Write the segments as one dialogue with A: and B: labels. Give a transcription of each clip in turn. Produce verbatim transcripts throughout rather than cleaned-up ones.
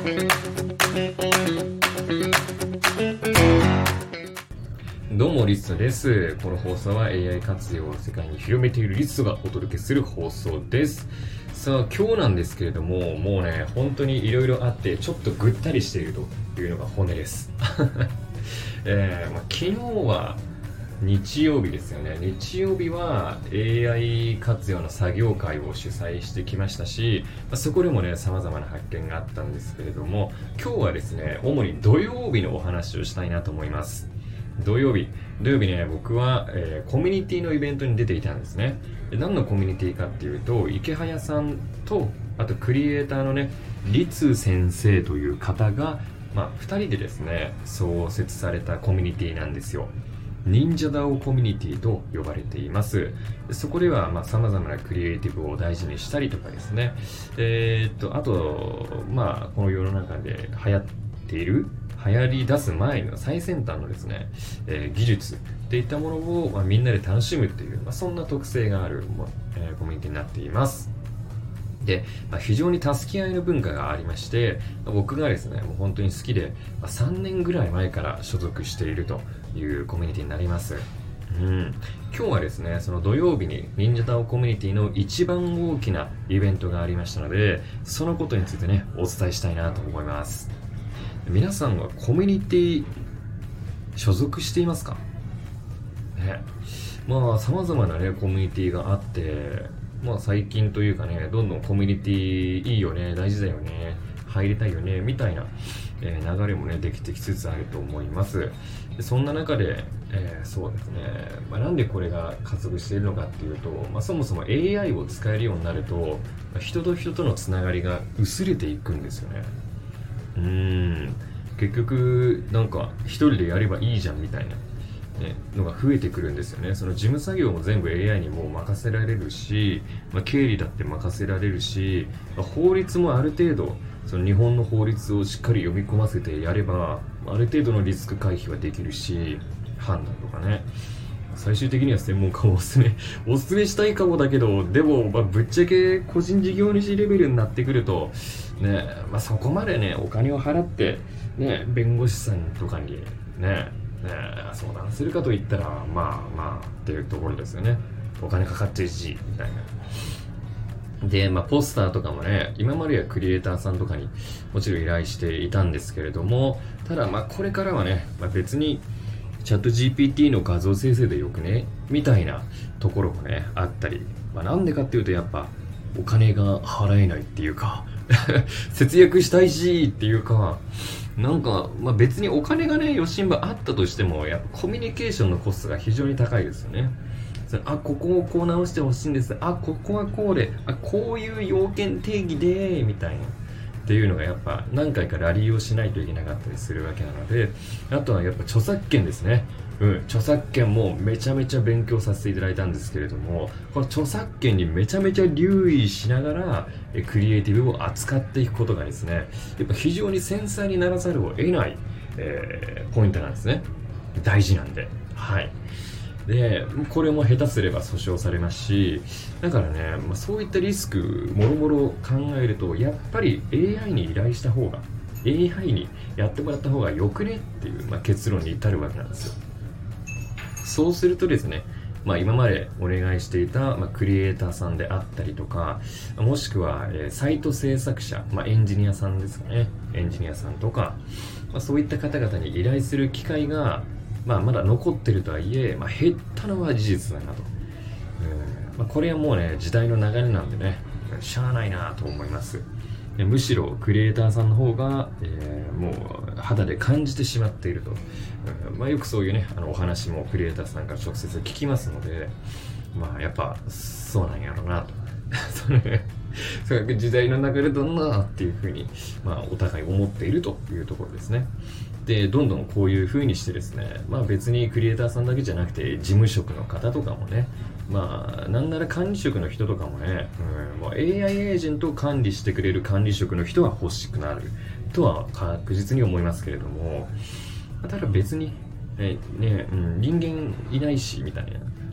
A: どうもリストです。この放送は エーアイ 活用を世界に広めているリストがお届けする放送です。さあ今日なんですけれども、もうね本当にいろいろあってちょっとぐったりしているというのが本音です、えーまあ、昨日は日曜日ですよね。日曜日は エーアイ 活用の作業会を主催してきましたし、そこでもね様々な発見があったんですけれども、今日はですね主に土曜日のお話をしたいなと思います。土曜日土曜日ね僕は、えー、コミュニティのイベントに出ていたんですね。で何のコミュニティかっていうと、池早さんとあとクリエイターのね律先生という方が、まあ、ふたりでですね創設されたコミュニティなんですよ。忍者ダオコミュニティと呼ばれています。そこではまあ様々なクリエイティブを大事にしたりとかですね、えー、っとあとまあこの世の中で流行っている流行り出す前の最先端のですね、えー、技術っていったものを、まあ、みんなで楽しむっていう、まあ、そんな特性がある、えー、コミュニティになっています。で、まあ、非常に助け合いの文化がありまして、僕がですねもう本当に好きで、まあ、さんねんぐらい前から所属しているというコミュニティになります。うん、今日はですねその土曜日に忍者ダオコミュニティの一番大きなイベントがありましたので、そのことについてねお伝えしたいなと思います。皆さんはコミュニティ所属していますかね。まあ様々なねコミュニティがあって、まあ最近というかねどんどんコミュニティいいよね、大事だよね、入りたいよねみたいな、えー、流れもねできてきつつあると思います。でそんな中で、えー、そうですね、まあ、なんでこれが加速しているのかっていうと、まあ、そもそも エーアイ を使えるようになると、まあ、人と人とのつながりが薄れていくんですよね。うーん結局なんか一人でやればいいじゃんみたいな、ね、のが増えてくるんですよね。その事務作業も全部 エーアイ にもう任せられるし、まあ、経理だって任せられるし、まあ、法律もある程度その日本の法律をしっかり読み込ませてやればある程度のリスク回避はできるし、判断とかね、最終的には専門家をおすすめおすすめしたいかもだけど、でも、まあ、ぶっちゃけ個人事業主レベルになってくるとね、まあ、そこまでねお金を払ってね弁護士さんとかにねね相談するかといったらまあまあっていうところですよね。お金かかってるしみたいな。で、まあ、ポスターとかもね今まではクリエイターさんとかにもちろん依頼していたんですけれども、ただまあこれからはね、まあ、別にチャット ジーピーティー の画像生成でよくねみたいなところもねあったり、まあ、なんでかっていうとやっぱお金が払えないっていうか節約したいしっていうか、なんか、まあ、別にお金がね余震場あったとしてもやっぱコミュニケーションのコストが非常に高いですよね。あ、ここをこう直してほしいんです、あ、ここはこうで、あ、こういう要件定義でみたいなっていうのがやっぱ何回かラリーをしないといけなかったりするわけなので、あとはやっぱ著作権ですね。うん、著作権もめちゃめちゃ勉強させていただいたんですけれども、この著作権にめちゃめちゃ留意しながらえクリエイティブを扱っていくことがですね、やっぱ非常に繊細にならざるを得ない、えー、ポイントなんですね。大事なんで、はい。でこれも下手すれば訴訟されますし、だからね、まあ、そういったリスクもろもろ考えるとやっぱり エーアイ に依頼した方が エーアイ にやってもらった方がよくねっていう、まあ、結論に至るわけなんですよ。そうするとですね、まあ、今までお願いしていた、まあ、クリエイターさんであったりとか、もしくは、えー、サイト制作者、まあ、エンジニアさんですかね、エンジニアさんとか、まあ、そういった方々に依頼する機会がまあ、まだ残ってるとはいえ、まあ、減ったのは事実だなと、うんまあ、これはもうね時代の流れなんでねしゃあないなと思います。むしろクリエイターさんの方が、えー、もう肌で感じてしまっていると、うんまあ、よくそういうねあのお話もクリエイターさんから直接聞きますので、まあやっぱそうなんやろうなとそれそういう時代の流れだなっていうふうに、まあ、お互い思っているというところですね。でどんどんこういう風にしてですね、まあ、別にクリエイターさんだけじゃなくて事務職の方とかもね、まあなんなら管理職の人とかもね、うん、もう エーアイ エージェントを管理してくれる管理職の人は欲しくなるとは確実に思いますけれども、ただ別にねね、うん、人間いないしみたいな、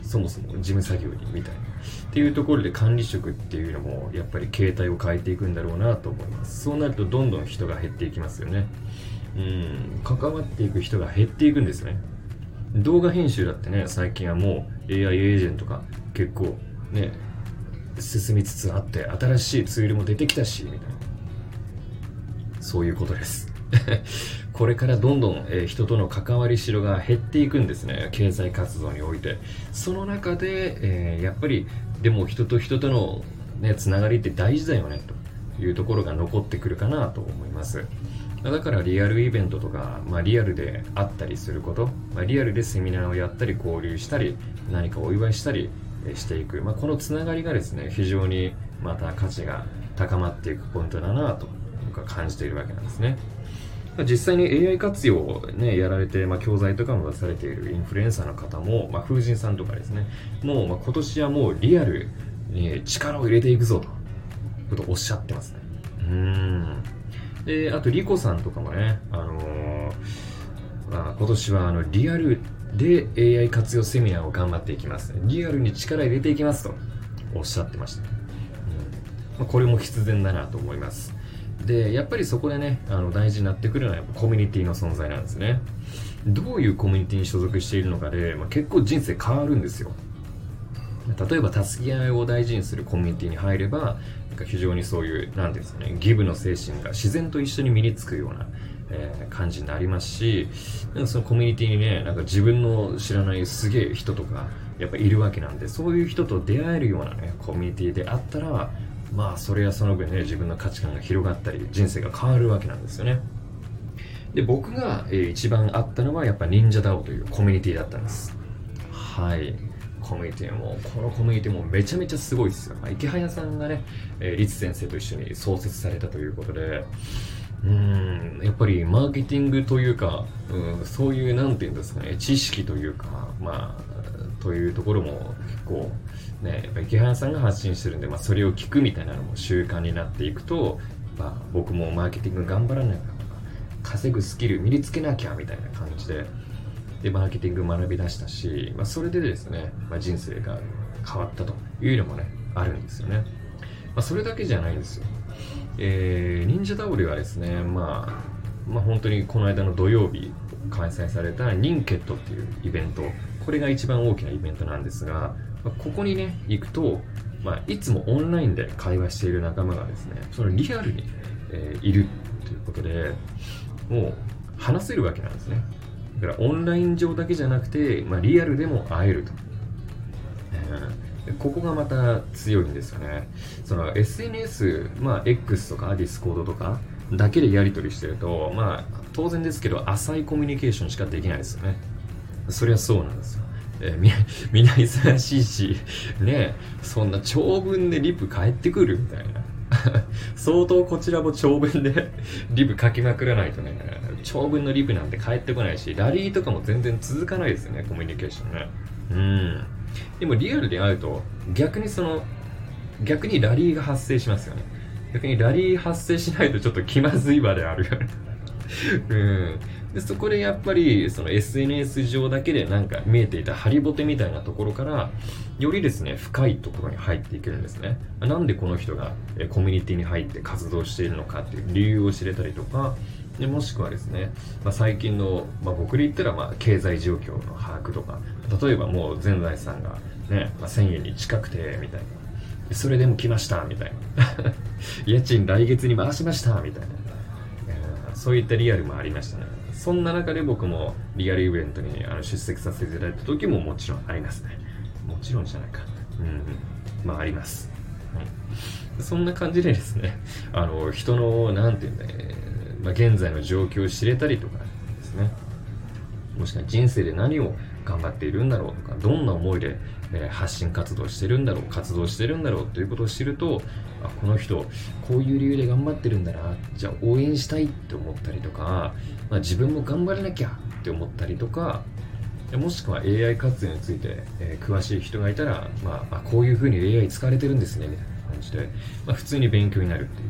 A: そもそも事務作業にみたいなっていうところで管理職っていうのもやっぱり形態を変えていくんだろうなと思います。そうなるとどんどん人が減っていきますよね。うん関わっていく人が減っていくんですね。動画編集だってね、最近はもう エーアイ エージェントが結構ね進みつつあって、新しいツールも出てきたしみたいな、そういうことですこれからどんどん、えー、人との関わりしろが減っていくんですね、経済活動において。その中で、えー、やっぱりでも人と人との、ね、つながりって大事だよねというところが残ってくるかなと思います。だからリアルイベントとか、まあ、リアルで会ったりすること、まあ、リアルでセミナーをやったり交流したり何かお祝いしたりしていく、まあ、このつながりがですね非常にまた価値が高まっていくポイントだなと僕は感じているわけなんですね。実際に エーアイ 活用を、ね、やられて、まあ、教材とかも出されているインフルエンサーの方も、まあ、風神さんとかですね、もう、まあ、今年はもうリアルに力を入れていくぞということをおっしゃってますね。うーんであとリコさんとかもね、あのーまあ、今年はあのリアルで エーアイ 活用セミナーを頑張っていきます、リアルに力入れていきますとおっしゃってました、うんまあ、これも必然だなと思います。でやっぱりそこでねあの大事になってくるのはやっぱコミュニティの存在なんですね。どういうコミュニティに所属しているのかで、まあ、結構人生変わるんですよ。例えば助け合いを大事にするコミュニティに入ればなんか非常にそういうなんていうんですかね、ギブの精神が自然と一緒に身につくような、えー、感じになりますし、なんかそのコミュニティにねなんか自分の知らないすげえ人とかやっぱいるわけなんで、そういう人と出会えるようなねコミュニティであったら、まあそれはその分ね自分の価値観が広がったり人生が変わるわけなんですよね。で僕が、えー、一番あったのはやっぱ忍者ダオというコミュニティだったんです。はい、コミュニティもこのコミュニティもめちゃめちゃすごいですよ。まあ、池早さんがね、えー、リツ先生と一緒に創設されたということで、うーんやっぱりマーケティングというか、うん、そういうなんていうんですかね、知識というかまあというところも結構ねやっぱ池早さんが発信してるんで、まあ、それを聞くみたいなのも習慣になっていくと、まあ、僕もマーケティング頑張らないから稼ぐスキル身につけなきゃみたいな感じででマーケティング学び出したし、まあ、それでですね、まあ、人生が変わったというのもねあるんですよね。まあ、それだけじゃないんですよ。えー、忍者ダオではですね、まあ、まあ本当にこの間の土曜日開催されたニンケットっていうイベント、これが一番大きなイベントなんですが、まあ、ここにね行くと、まあ、いつもオンラインで会話している仲間がですねそのリアルに、えー、いるということでもう話せるわけなんですね。だからオンライン上だけじゃなくて、まあ、リアルでも会えると、えー、ここがまた強いんですよね。その エスエヌエス、まあ、X とか Discord とかだけでやり取りしてると、まあ、当然ですけど浅いコミュニケーションしかできないですよね。そりゃそうなんですよ。えー、み, みんな忙しいしね、そんな長文でリプ返ってくるみたいな相当こちらも長文でリプ書きまくらないとね、長文のリプなんて返ってこないし、ラリーとかも全然続かないですよね、コミュニケーションね。うんでもリアルで会うと逆にその逆にラリーが発生しますよね。逆にラリー発生しないとちょっと気まずい場であるよねうんでそこでやっぱりその エスエヌエス 上だけでなんか見えていたハリボテみたいなところからよりですね深いところに入っていけるんですね。なんでこの人がコミュニティに入って活動しているのかっていう理由を知れたりとか、でもしくはですね、まあ、最近の、まあ、僕で言ったらまあ経済状況の把握とか、例えばもう全財産がね、まあ、せんえんに近くてみたいな、それでも来ましたみたいな家賃来月に回しましたみたいな、そういったリアルもありましたね。そんな中で僕もリアルイベントにあの出席させていただいた時ももちろんありますね。もちろんじゃないか。うん、まああります。うん、そんな感じでですね、あの人のなんていうんだね、まあ、現在の状況を知れたりとかですね、もしくは人生で何を頑張っているんだろうとか、どんな思いで、えー、発信活動してるんだろう、活動してるんだろうということを知ると、あ、この人こういう理由で頑張ってるんだな、じゃあ応援したいって思ったりとか、まあ、自分も頑張らなきゃって思ったりとか、もしくは エーアイ 活用について、えー、詳しい人がいたら、まあ、あこういう風に エーアイ 使われてるんですねみたいな感じで、まあ、普通に勉強になるっていう、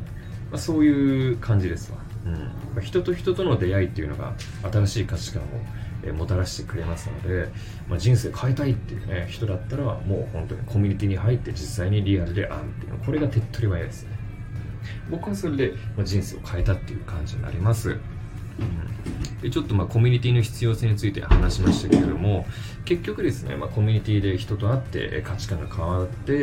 A: まあ、そういう感じですわ。うんまあ、人と人との出会いっていうのが新しい価値観をえーもたらしてくれますので、まあ、人生変えたいっていうね人だったらもう本当にコミュニティに入って実際にリアルで会うっていうの、これが手っ取り早いですね。僕はそれで、まあ、人生を変えたっていう感じになります。うん、でちょっとまあコミュニティの必要性について話しましたけれども、結局ですね、まあ、コミュニティで人と会って価値観が変わって、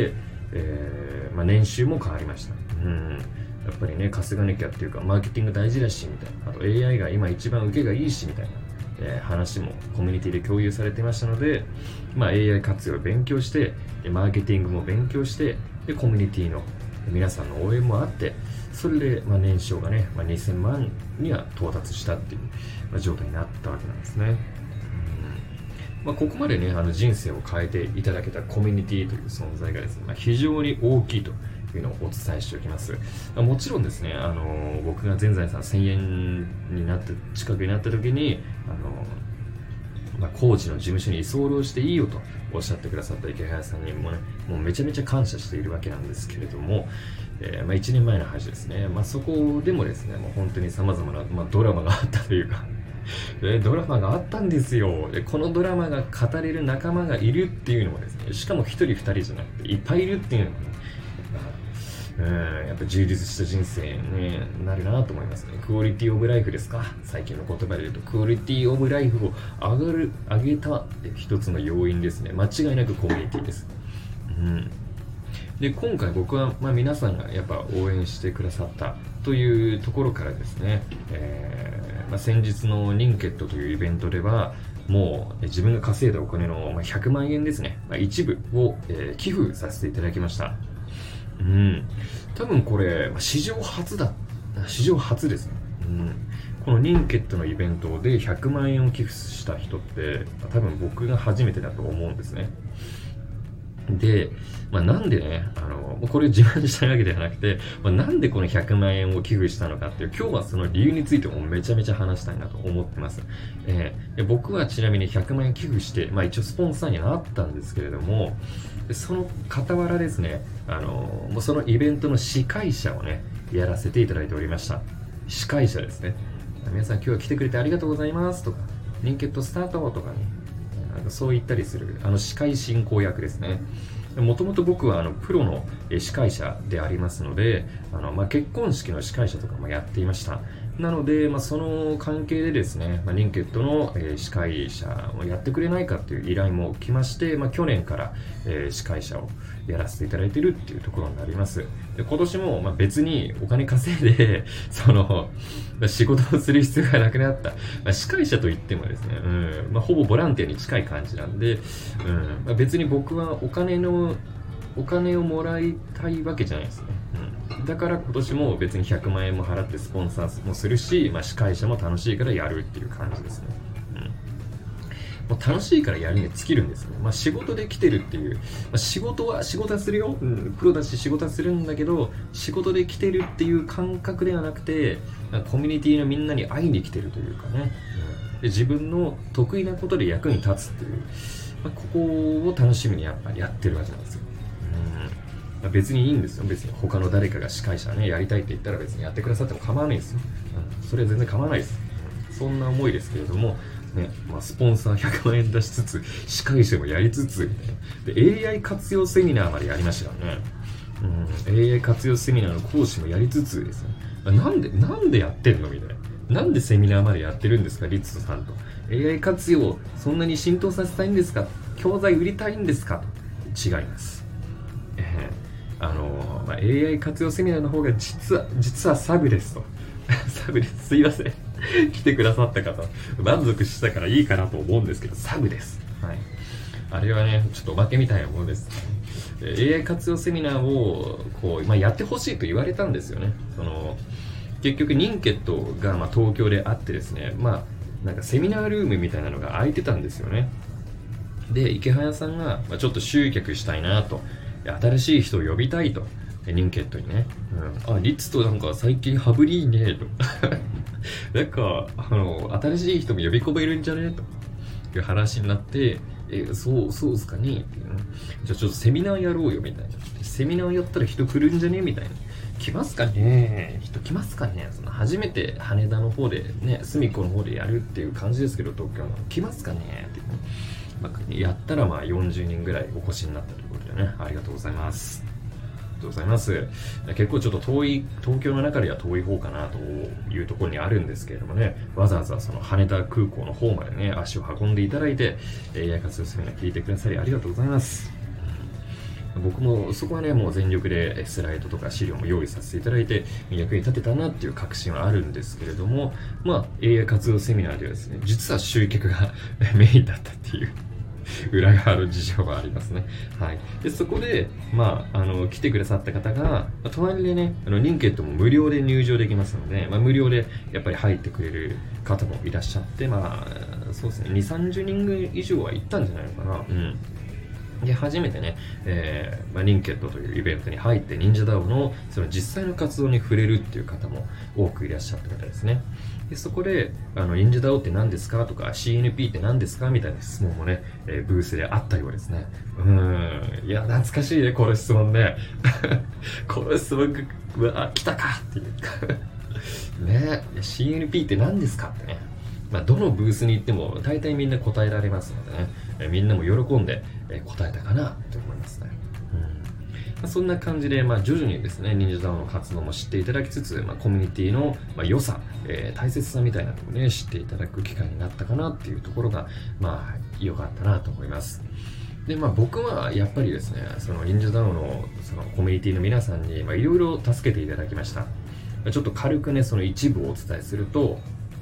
A: えーまあ、年収も変わりました。うんやっぱりね、稼がなきゃっていうか、マーケティング大事だしみたいな、あと エーアイ が今一番受けがいいしみたいな、えー話もコミュニティで共有されてましたので、まあ、エーアイ 活用を勉強して、マーケティングも勉強して、でコミュニティの皆さんの応援もあって、それで、まあ、年商がね、まあ、にせんまんには到達したっていう、まあ、状態になったわけなんですね。うんまあ、ここまでね、あの人生を変えていただけたコミュニティという存在がですね、まあ、非常に大きいというのをお伝えしておきます。まあ、もちろんですね、あの僕が全財産せんえんになって近くになった時に、あのまあ、高知の事務所に居候していいよとおっしゃってくださった池原さんにもね、もうめちゃめちゃ感謝しているわけなんですけれども、えーまあ、いちねんまえの話ですね、まあ、そこでもですね、もう本当に様々な、まあ、ドラマがあったというかでドラマがあったんですよ。でこのドラマが語れる仲間がいるっていうのもですね、しかもひとりふたりじゃなくていっぱいいるっていうのもね、うんやっぱ充実した人生になるなと思いますね。クオリティオブライフですか、最近の言葉で言うと。クオリティオブライフを上がる上げた一つの要因ですね。間違いなくコミュニティです。うんで今回僕は、まあ、皆さんがやっぱ応援してくださったというところからですね、えーまあ、先日のニンケットというイベントではもう自分が稼いだお金のひゃくまんえんですね、まあ、一部を、えー寄付させていただきました。うん多分これ史上初だ史上初ですね。うんこのニンケットのイベントでひゃくまんえんを寄付した人って多分僕が初めてだと思うんですね。で、まあ、なんでね、あの、これ自慢したいわけではなくて、まあ、なんでこのひゃくまんえんを寄付したのかっていう、今日はその理由についてもめちゃめちゃ話したいなと思ってます。えー、で僕はちなみにひゃくまんえん寄付して、まあ一応スポンサーになったんですけれども、でその傍らですね、あの、もうそのイベントの司会者をね、やらせていただいておりました。司会者ですね。皆さん今日は来てくれてありがとうございますとか、ニンケットスタートとかね、そう言ったりするあの司会進行役ですね。もともと僕はあのプロの司会者でありますので、あの、まあ、結婚式の司会者とかもやっていました。なので、まあ、その関係でですね、まあ、リンケットの、えー司会者をやってくれないかっていう依頼も来まして、まあ、去年から、えー司会者をやらせていただいているっていうところになります。で今年も、まあ、別にお金稼いで、その、まあ仕事をする必要がなくなった。まあ、司会者といってもですね、うんまあ、ほぼボランティアに近い感じなんで、うんまあ、別に僕はお金の、お金をもらいたいわけじゃないですね。うん、だから今年も別にひゃくまんえんも払ってスポンサーもするし、まあ、司会者も楽しいからやるっていう感じですね。うん、もう楽しいからやるに尽きるんですね。まあ、仕事で来てるっていう、まあ、仕事は仕事はするよ、うん、プロだし仕事はするんだけど、仕事で来てるっていう感覚ではなくて、コミュニティのみんなに会いに来てるというかね、うん、で自分の得意なことで役に立つっていう、まあ、ここを楽しみにやっぱりやってるわけなんですよ。うん、別にいいんですよ。別に他の誰かが司会者ね、やりたいって言ったら別にやってくださっても構わないですよ。うん、それは全然構わないです。うん、そんな思いですけれども、ね、まあ、スポンサーひゃくまんえん出しつつ、司会者もやりつつ、みたいな。で、エーアイ 活用セミナーまでやりましたからね。うん、エーアイ 活用セミナーの講師もやりつつですね。なんで、なんでやってんのみたいな。なんでセミナーまでやってるんですか、リツトさんと。エーアイ 活用、そんなに浸透させたいんですか、教材売りたいんですかと。違います。えー、あのー、まあ、エーアイ 活用セミナーの方が実は、実はサブですと。サブです。すいません。来てくださった方、満足したからいいかなと思うんですけど、サブです。はい。あれはね、ちょっとおまけみたいなものです。エーアイ 活用セミナーを、こう、まあ、やってほしいと言われたんですよね。その、結局、ニンケットが、まあ、東京であってですね、まあ、なんかセミナールームみたいなのが空いてたんですよね。で、池早さんが、まあ、ちょっと集客したいなと、新しい人を呼びたいと、ニンケットにね、うん、あ、リッツとなんか最近羽振りいいねとなんかあの新しい人も呼び込めるんじゃねという話になって、えそうそうですかね、じゃあちょっとセミナーやろうよみたいな、セミナーやったら人来るんじゃねみたいな来ますかね、人来ますかね、その初めて羽田の方でね、隅っこの方でやるっていう感じですけど、東京の来ますかねっていう、まあ、やったらまあよんじゅうにんぐらいお越しになったということでね、ありがとうございます。ありがとうございます。結構ちょっと遠い、東京の中では遠い方かなというところにあるんですけれどもね、わざわざその羽田空港の方までね、足を運んでいただいて、エーアイ 活用セミナー聞いてくださりありがとうございます。僕もそこはね、もう全力でスライドとか資料も用意させていただいて、役に立てたなっていう確信はあるんですけれども、まあ、エーアイ 活用セミナーではですね、実は集客がメインだったっていう。裏側の事情はありますね。はい。で、そこで、まあ、あの、来てくださった方が、隣でね、あの、リンケットも無料で入場できますので、まあ、無料でやっぱり入ってくれる方もいらっしゃって、まあ、そうですね、に、さんじゅうにん以上は行ったんじゃないのかな。うん。で、初めてね、えーまあ、リンケットというイベントに入って、忍者ダオのその実際の活動に触れるっていう方も多くいらっしゃった方ですね。で、そこで、あの、忍者ダオって何ですかとか、シーエヌピー って何ですかみたいな質問もね、えー、ブースであったようですね。うーん。いや、懐かしいね、この質問ね。この質問が、あ、来たかっていうね。シーエヌピー って何ですかってね。まあ、どのブースに行っても大体みんな答えられますのでね、えみんなも喜んで、え答えたかなと思いますね。うんまあ、そんな感じで、まあ、徐々にですね、忍者ダオの活動も知っていただきつつ、まあ、コミュニティの、まあ、良さ、えー、大切さみたいなのもね、知っていただく機会になったかなっていうところが、まあ、良かったなと思います。で、まあ僕はやっぱりですね、その忍者ダオのそのコミュニティの皆さんに、まあいろいろ助けていただきました。ちょっと軽くね、その一部をお伝えすると、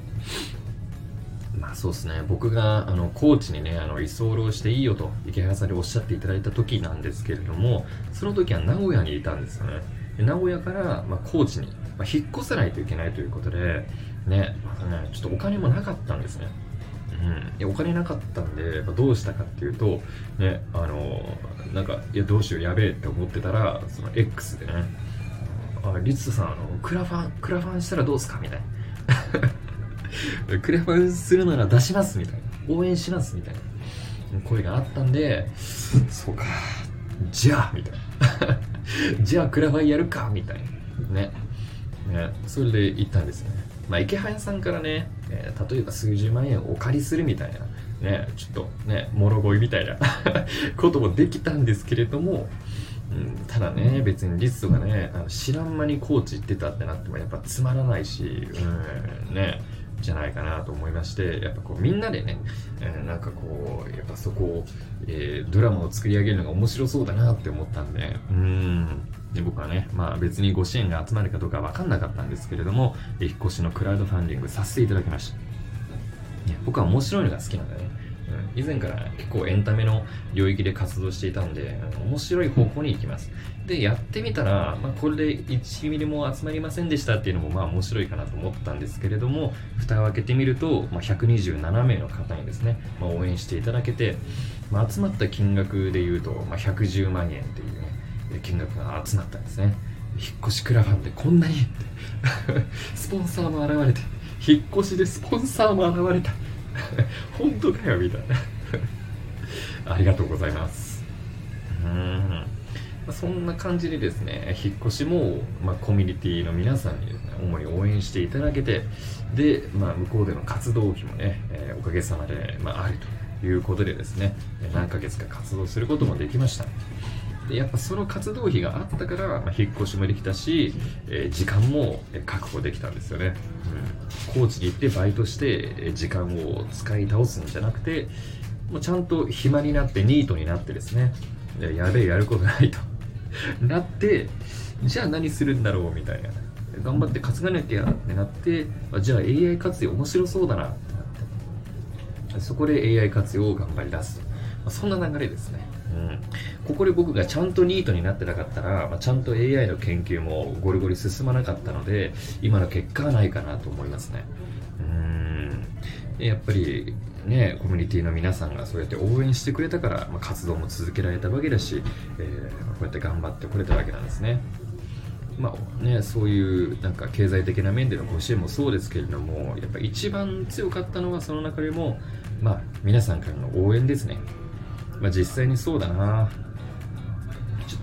A: まあそうですね、僕があの高知にね、あの居候していいよと池原さんにおっしゃっていただいた時なんですけれども、その時は名古屋にいたんですよね。で名古屋から、まあ、高知に、まあ、引っ越さないといけないということで、ね、まあね、ちょっとお金もなかったんですね。うん、でお金なかったんで、まあ、どうしたかっていうと、ね、あのなんか、いや、どうしよう、やべえって思ってたら、その X でね、あ、リツさん、あのクラファン、クラファンしたらどうすかみたいな。クラファンするなら出しますみたいな、応援しますみたいな声があったんで、そうか、じゃあみたいなじゃあクラファンやるかみたいなね、ね、それで行ったんですよね。まあ池早さんからね、えー、例えば数十万円をお借りするみたいなね、ちょっとね、もろ乞いみたいなこともできたんですけれども、うん、ただね、別にリツとかね、あの知らん間にコーチ行ってたってなってもやっぱつまらないし、うんね、じゃないかなと思いまして、やっぱこうみんなでね、えー、なんかこうやっぱそこを、えー、ドラマを作り上げるのが面白そうだなって思ったんで、うーんで僕はね、まあ別にご支援が集まるかどうか分かんなかったんですけれども、引っ越しのクラウドファンディングさせていただきました。ね、僕は面白いのが好きなんだね。うん、以前から結構エンタメの領域で活動していたんで、面白い方向に行きます。で、やってみたら、まあ、これでいちミリも集まりませんでしたっていうのもまあ面白いかなと思ったんですけれども、蓋を開けてみると、まあ、ひゃくにじゅうななめいの方にですね、まあ、応援していただけて、まあ、集まった金額でいうと、まあ、ひゃくじゅうまんえんっていうね、金額が集まったんですね。引っ越しクラファンでこんなにスポンサーも現れて、引っ越しでスポンサーも現れた本当かよみたいなありがとうございます。うーん、まあ、そんな感じでですね、引っ越しも、まあ、コミュニティの皆さんにですね、主に応援していただけて、で、まあ、向こうでの活動費もね、えー、おかげさまで、まあ、あるということでですね、何ヶ月か活動することもできました。でやっぱその活動費があったから、まあ、引っ越しもできたし、えー、時間も確保できたんですよね。うん、高知に行ってバイトして時間を使い倒すんじゃなくて、もうちゃんと暇になってニートになってですね、やべえ、やることないとなって、じゃあ何するんだろうみたいな、頑張って稼がなきゃってなって、じゃあ エーアイ 活用面白そうだなってなって、そこで エーアイ 活用を頑張り出す、まあ、そんな流れですね。うん、ここで僕がちゃんとニートになってなかったら、まあ、ちゃんと エーアイ の研究もゴリゴリ進まなかったので、今の結果はないかなと思いますね。うーんやっぱりね、コミュニティの皆さんがそうやって応援してくれたから、まあ、活動も続けられたわけだし、えー、こうやって頑張ってこれたわけなんですね。まあね、そういうなんか経済的な面でのご支援もそうですけれども、やっぱ一番強かったのはその中でも、まあ、皆さんからの応援ですね。まあ、実際にそうだな、ちょっ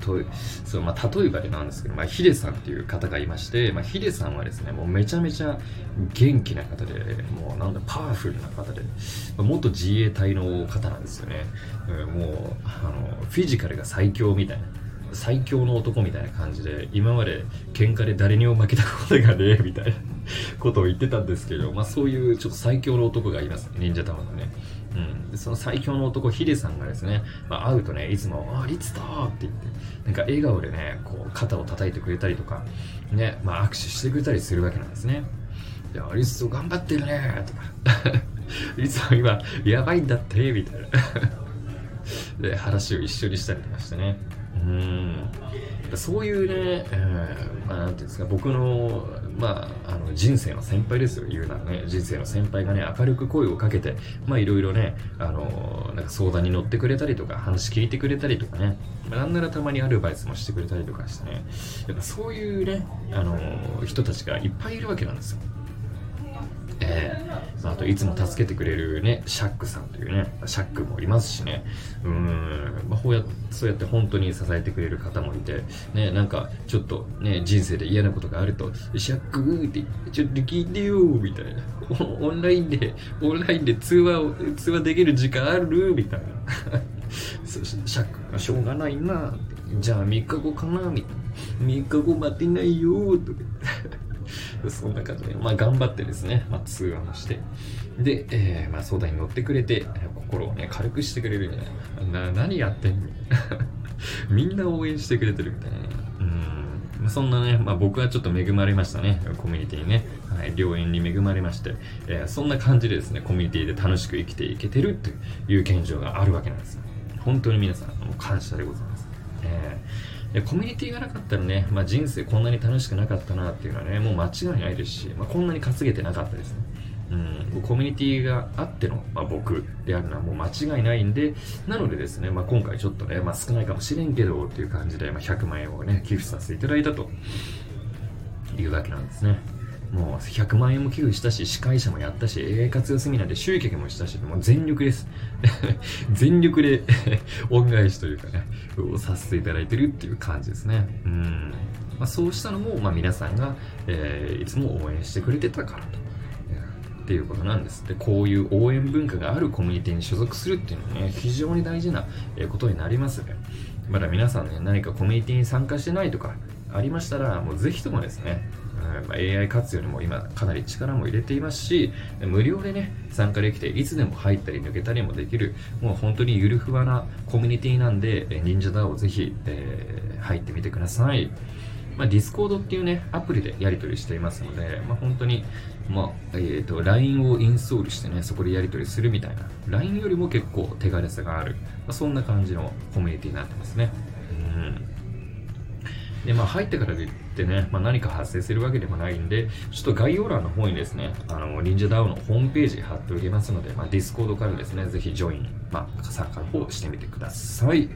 A: とそう、まあ、例えばでなんですけど、まあ、ヒデさんっていう方がいまして、まあ、ヒデさんはですね、もうめちゃめちゃ元気な方で、もうなんだ、パワフルな方で、まあ、元自衛隊の方なんですよね。うん、もう、あの、フィジカルが最強みたいな。最強の男みたいな感じで、今まで喧嘩で誰にも負けたことがねえみたいなことを言ってたんですけど、まあそういうちょっと最強の男がいます、忍者玉のね。うん、でその最強の男ヒデさんがですね、まあ、会うとねいつも「あリツだ!」って言ってなんか笑顔でねこう肩を叩いてくれたりとかね、まあ、握手してくれたりするわけなんですね。で「あリツ頑張ってるね!」とか「リツは今やばいんだって!」みたいなで話を一緒にしたりとかしてね。うーんそういうね、えーまあ、なんていうんですか、僕の、まあ、あの人生の先輩ですよ、言うならね、人生の先輩がね、明るく声をかけて、まあ、いろいろね、あの、なんか相談に乗ってくれたりとか、話聞いてくれたりとかね、まあ、なんならたまにアドバイスもしてくれたりとかしてね、やっぱそういうね、あの、人たちがいっぱいいるわけなんですよ。えー、あといつも助けてくれるねシャックさんというねシャックもいますしね、うーん、まあ、こうやそうやって本当に支えてくれる方もいてね、なんかちょっとね人生で嫌なことがあるとシャックってちょっと聞いてよみたいな、オンラインでオンラインで通話を通話できる時間あるみたいなシャックがしょうがないな、じゃあみっかごかなみたいな、みっかご待てないよとかそんな感じで、まあ、頑張ってですね、まあ、通話もして、で、えーまあ、相談に乗ってくれて、心をね、軽くしてくれるみたいな。な、何やってんのみんな応援してくれてるみたいなね。うん。まあ、そんなね、まあ、僕はちょっと恵まれましたね。コミュニティにね。はい、良縁に恵まれまして、えー、そんな感じでですね、コミュニティで楽しく生きていけてるという現状があるわけなんですよ。本当に皆さん、もう感謝でございます。えーコミュニティがなかったらね、まあ、人生こんなに楽しくなかったなっていうのはね、もう間違いないですし、まあ、こんなに稼げてなかったですね。うん、コミュニティがあっての、まあ、僕であるのはもう間違いないんで、なのでですね、まあ、今回ちょっとね、まあ、少ないかもしれんけどっていう感じで、まあ、ひゃくまん円をね、寄付させていただいたというわけなんですね。もうひゃくまん円も寄付したし、司会者もやったし、エーアイ 活用セミナーで集客もしたし、もう全力です。全力で恩返しというかね、をさせていただいてるっていう感じですね。うん。まあ、そうしたのも、まあ、皆さんが、えー、いつも応援してくれてたからと。っていうことなんです。で、こういう応援文化があるコミュニティに所属するっていうのはね、非常に大事なことになりますね。まだ皆さんね、何かコミュニティに参加してないとかありましたら、もうぜひともですね、まあ、エーアイ 活用にも今かなり力も入れていますし、無料でね参加できていつでも入ったり抜けたりもできる、もう本当にゆるふわなコミュニティなんで、忍者ダオをぜひ、えー、入ってみてください。まあ、Discord っていうねアプリでやり取りしていますので、まあ、本当に、まあえー、と ライン をインストールしてねそこでやり取りするみたいな、 ライン よりも結構手軽さがある、まあ、そんな感じのコミュニティになってますね。うんで、まあ、入ってからで言ってね、まあ、何か発生するわけでもないんで、ちょっと概要欄の方にですね、あの、忍者ダオのホームページ貼っておきますので、まあ、Discord からですね、ぜひジョイン、まあ、参加の方してみてください。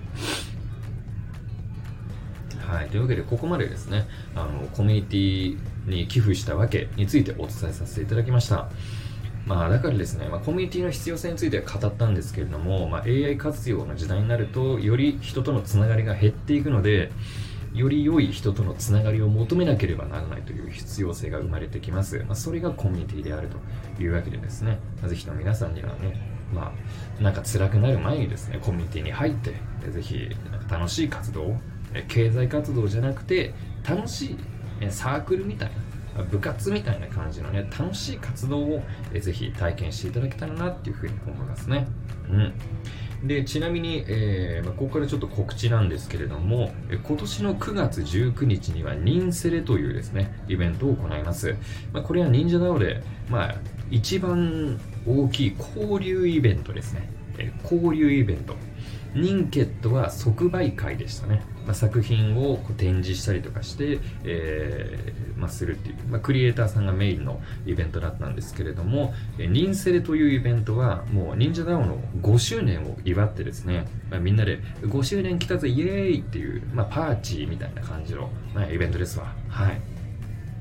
A: はい。というわけで、ここまでですね、あの、コミュニティに寄付したわけについてお伝えさせていただきました。まあ、だからですね、まあ、コミュニティの必要性については語ったんですけれども、まあ、エーアイ 活用の時代になると、より人とのつながりが減っていくので、より良い人とのつながりを求めなければならないという必要性が生まれてきます。まあ、それがコミュニティであるというわけでですね、ぜひとも皆さんにはね、まあ、なんか辛くなる前にですね、コミュニティに入って、ぜひなんか楽しい活動、経済活動じゃなくて、楽しいサークルみたいな、部活みたいな感じのね、楽しい活動をぜひ体験していただけたらなっていうふうに思いますね。うん。でちなみに、えーまあ、ここからちょっと告知なんですけれども、今年のくがつじゅうくにちにはニンセレというですねイベントを行います。まあ、これは忍者ダオで、まあ、一番大きい交流イベントですね。えー、交流イベント、ニンケットは即売会でしたね。まあ、作品をこう展示したりとかして、えーまあ、するっていう、まあ、クリエイターさんがメインのイベントだったんですけれども、えニンセレというイベントはもう忍者ダオのごしゅうねんを祝ってですね、まあ、みんなでごしゅうねん来たぜイエーイっていう、まあ、パーティーみたいな感じの、まあ、イベントですわ。はい。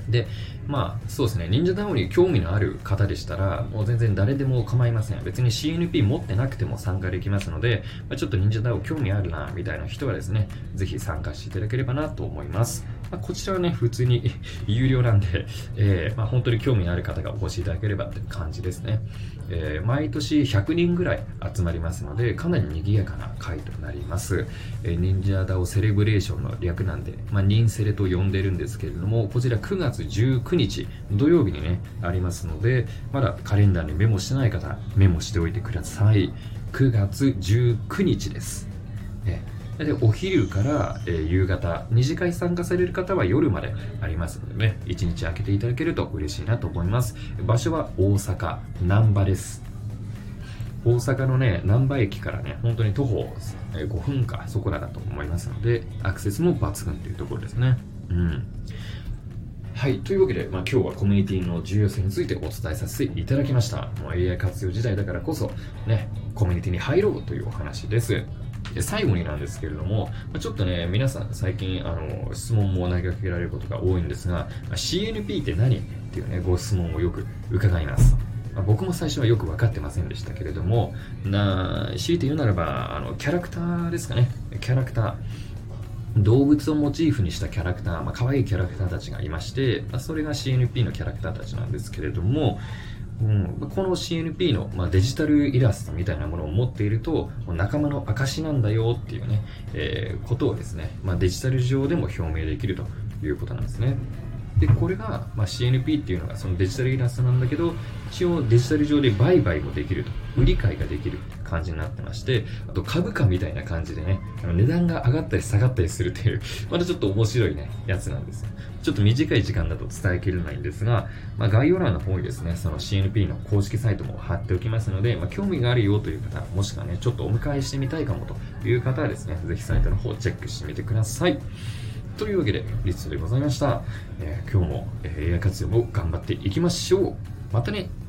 A: で、まあそうですね、忍者ダオに興味のある方でしたら、もう全然誰でも構いません。別に シーエヌピー 持ってなくても参加できますので、まあ、ちょっと忍者ダオ興味あるな、みたいな人はですね、ぜひ参加していただければなと思います。まあ、こちらはね、普通に有料なんで、えーまあ、本当に興味のある方がお越しいただければという感じですね。えー、毎年ひゃくにんぐらい集まりますので、かなり賑やかな会となります。えー、忍者ダオセレブレーションの略なんで、まあ、ニンセレと呼んでるんですけれども、こちらくがつじゅうくにち土曜日にね、ありますので、まだカレンダーにメモしてない方、メモしておいてください。くがつじゅうくにちです。えーでお昼から、えー、夕方、二次会参加される方は夜までありますのでね、一日空けていただけると嬉しいなと思います。場所は大阪、難波です。大阪のね、難波駅からね、本当に徒歩ごふんか、そこらだと思いますので、アクセスも抜群というところですね。うん。はい。というわけで、まあ、今日はコミュニティの重要性についてお伝えさせていただきました。もう エーアイ 活用時代だからこそ、ね、コミュニティに入ろうというお話です。で最後になんですけれども、ちょっとね、皆さん最近、あの、質問も投げかけられることが多いんですが、シーエヌピー って何っていうね、ご質問をよく伺います。僕も最初はよく分かってませんでしたけれども、な強いて言うならば、あの、キャラクターですかね。キャラクター。動物をモチーフにしたキャラクター、まあ、可愛いキャラクターたちがいまして、まあ、それが シーエヌピー のキャラクターたちなんですけれども、うん、この シーエヌピー の、まあ、デジタルイラストみたいなものを持っていると仲間の証なんだよっていうね、えー、ことをですね、まあ、デジタル上でも表明できるということなんですね。でこれが、まあ、シーエヌピー っていうのがそのデジタルイラストなんだけど、一応デジタル上で売買もできると、売り買いができる感じになってまして、あと株価みたいな感じでね、あの値段が上がったり下がったりするっていう、またちょっと面白いね、やつなんですよ。ちょっと短い時間だと伝えきれないんですが、まあ、概要欄の方にですね、その シーエヌピー の公式サイトも貼っておきますので、まあ、興味があるよという方、もしくはね、ちょっとお迎えしてみたいかもという方はですね、ぜひサイトの方をチェックしてみてください。というわけで、リツでございました。えー、今日も エーアイ 活用も頑張っていきましょう。またね。